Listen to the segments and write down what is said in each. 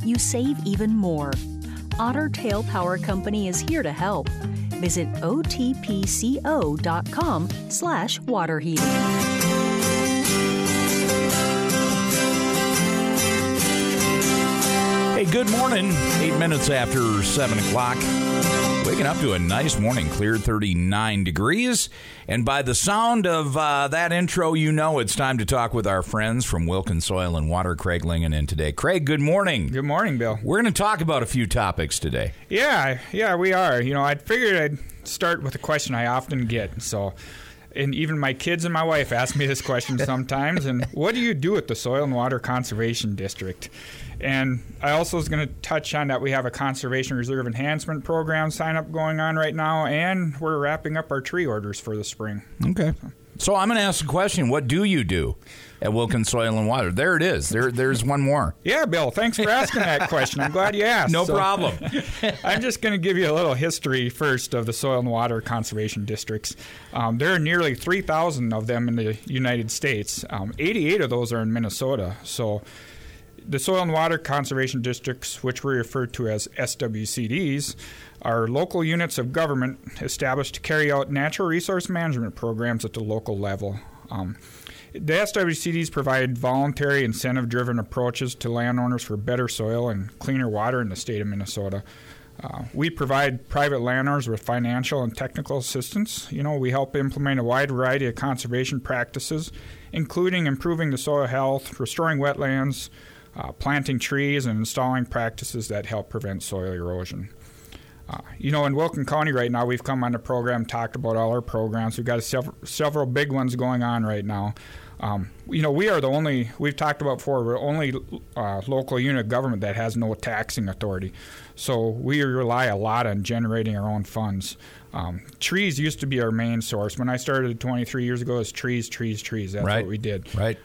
you save even more. Otter Tail Power Company is here to help. Visit otpco.com/water heating. Hey, good morning. 8 minutes after 7 o'clock. Waking up to a nice morning, clear 39 degrees. And by the sound of that intro, you know it's time to talk with our friends from Wilkins Soil and Water, Craig Lingen in today. Craig, good morning. Good morning, Bill. We're going to talk about a few topics today. Yeah, we are. You know, I figured I'd start with a question I often get. And even my kids and my wife ask me this question sometimes. And what do you do at the Soil and Water Conservation District? And I also was going to touch on that we have a Conservation Reserve Enhancement Program sign-up going on right now, and we're wrapping up our tree orders for the spring. Okay. So I'm going to ask a question. What do you do at Wilkins Soil and Water? There it is. There's one more. Yeah, Bill, thanks for asking that question. I'm glad you asked. No problem. I'm just going to give you a little history first of the Soil and Water Conservation Districts. There are nearly 3,000 of them in the United States. 88 of those are in Minnesota. So the Soil and Water Conservation Districts, which we refer to as SWCDs, are local units of government established to carry out natural resource management programs at the local level. The SWCDs provide voluntary, incentive-driven approaches to landowners for better soil and cleaner water in the state of Minnesota. We provide private landowners with financial and technical assistance. You know, we help implement a wide variety of conservation practices, including improving the soil health, restoring wetlands, planting trees, and installing practices that help prevent soil erosion. In Wilkins County right now, we've come on the program, talked about all our programs. We've got several big ones going on right now. We are the only, we've talked about before, we're the only local unit of government that has no taxing authority. So we rely a lot on generating our own funds. Trees used to be our main source. When I started 23 years ago, it was trees. That's right. What we did. Right.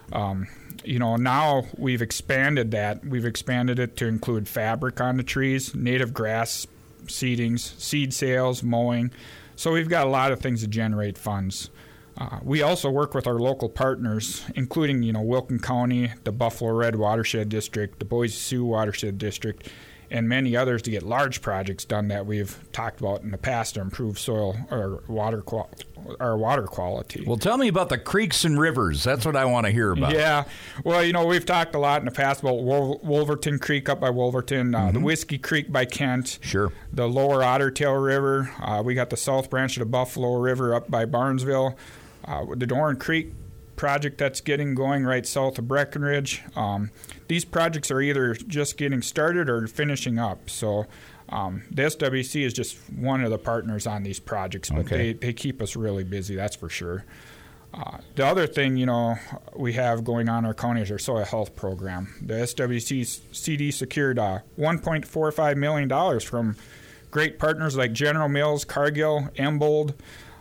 Now we've expanded that. We've expanded it to include fabric on the trees, native grass seedings, seed sales, mowing. So we've got a lot of things to generate funds. We also work with our local partners, including, Wilkins County, the Buffalo Red Watershed District, the Boise Sioux Watershed District, and many others to get large projects done that we've talked about in the past to improve soil or water quality. Well, tell me about the creeks and rivers. That's what I want to hear about. Yeah. Well, we've talked a lot in the past about Wolverton Creek up by Wolverton, the Whiskey Creek by Kent. Sure. The Lower Otter Tail River. We got the South Branch of the Buffalo River up by Barnesville. The Doran Creek project that's getting going right south of Breckenridge. These projects are either just getting started or finishing up. So the SWC is just one of the partners on these projects, but they keep us really busy, that's for sure. The other thing, we have going on in our county is our soil health program. The SWCD secured $1.45 million from great partners like General Mills, Cargill, Embold.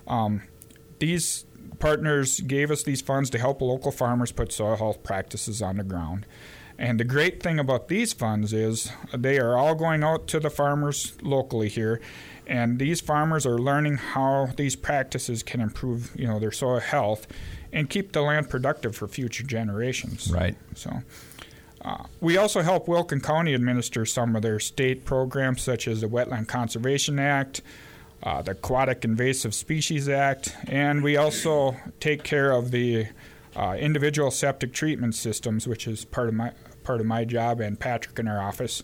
These partners gave us these funds to help local farmers put soil health practices on the ground. And the great thing about these funds is they are all going out to the farmers locally here, and these farmers are learning how these practices can improve, their soil health and keep the land productive for future generations. Right. So we also help Wilkins County administer some of their state programs, such as the Wetland Conservation Act, the Aquatic Invasive Species Act, and we also take care of the individual septic treatment systems, which is part of my job and Patrick in our office.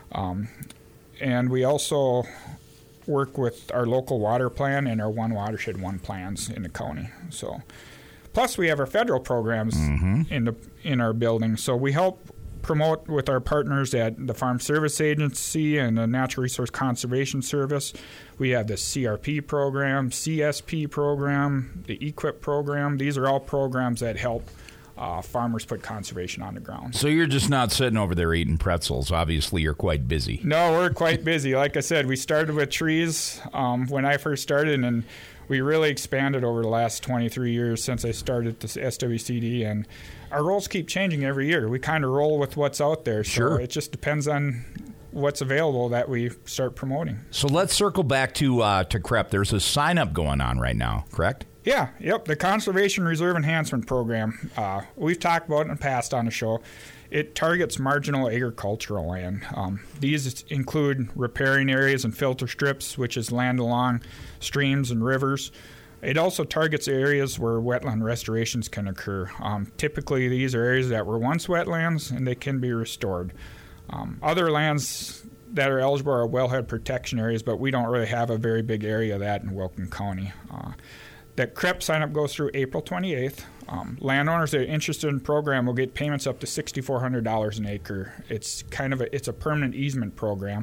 And we also work with our local water plan and our One Watershed One plans in the county. So, plus we have our federal programs in our building. So we help promote with our partners at the Farm Service Agency and the Natural Resource Conservation Service. We have the CRP program, CSP program, the EQIP program. These are all programs that help farmers put conservation on the ground. So you're just not sitting over there eating pretzels. Obviously, you're quite busy. No, we're quite busy. Like I said, we started with trees when I first started, and we really expanded over the last 23 years since I started this SWCD, and our roles keep changing every year. We kind of roll with what's out there, so sure. It just depends on what's available that we start promoting. So let's circle back to CREP. There's a sign-up going on right now, correct? Yeah, yep, the Conservation Reserve Enhancement Program. We've talked about it in the past on the show. it targets marginal agricultural land. These include riparian areas and filter strips, which is land along streams and rivers. It also targets areas where wetland restorations can occur. Typically, these are areas that were once wetlands, and they can be restored. Other lands that are eligible are wellhead protection areas, but we don't really have a very big area of that in Wilkin County. The CREP sign-up goes through April 28th. Landowners that are interested in the program will get payments up to $6,400 an acre. It's a permanent easement program,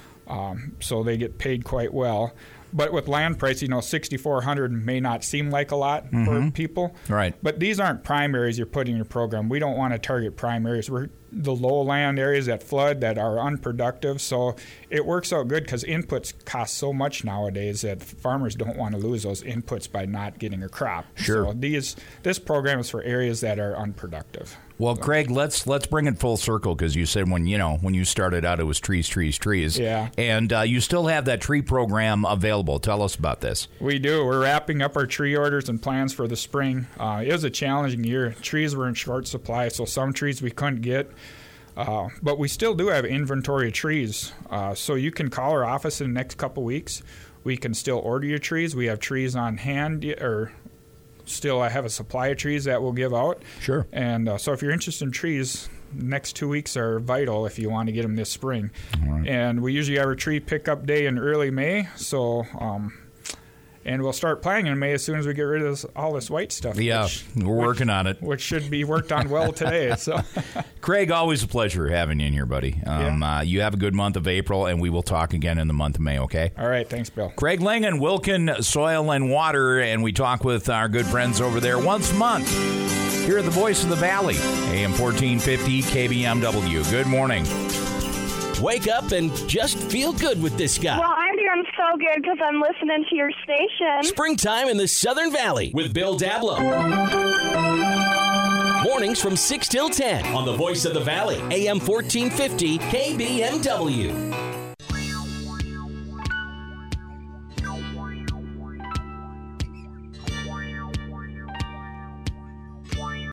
so they get paid quite well. But with land price, $6,400 may not seem like a lot for people. Right. But these aren't prime areas you're putting in your program. We don't want to target prime areas. We're the lowland areas that flood, that are unproductive. So it works out good because inputs cost so much nowadays that farmers don't want to lose those inputs by not getting a crop. Sure. So this program is for areas that are unproductive. Well, Craig, let's bring it full circle, because you said when you started out it was trees. Yeah. And you still have that tree program available. Tell us about this. We do. We're wrapping up our tree orders and plans for the spring. It was a challenging year. Trees were in short supply, so some trees we couldn't get. But we still do have inventory of trees. So you can call our office in the next couple weeks. We can still order your trees. We have trees on hand, or still I have a supply of trees that we'll give out. Sure. And so if you're interested in trees, next 2 weeks are vital if you want to get them this spring. All right. And we usually have a tree pickup day in early May. So, and we'll start planting in May as soon as we get rid of all this white stuff. Yeah, we're working on it. Which should be worked on well today. So, Craig, always a pleasure having you in here, buddy. You have a good month of April, and we will talk again in the month of May, okay? All right. Thanks, Bill. Craig Lingen, Wilkin Soil and Water, and we talk with our good friends over there once a month here at the Voice of the Valley, AM 1450 KBMW. Good morning. Wake up and just feel good with this guy. Well, I'm doing so good because I'm listening to your station. Springtime in the Southern Valley with Bill Dablow. Mornings from 6 till 10 on the Voice of the Valley, AM 1450 KBMW.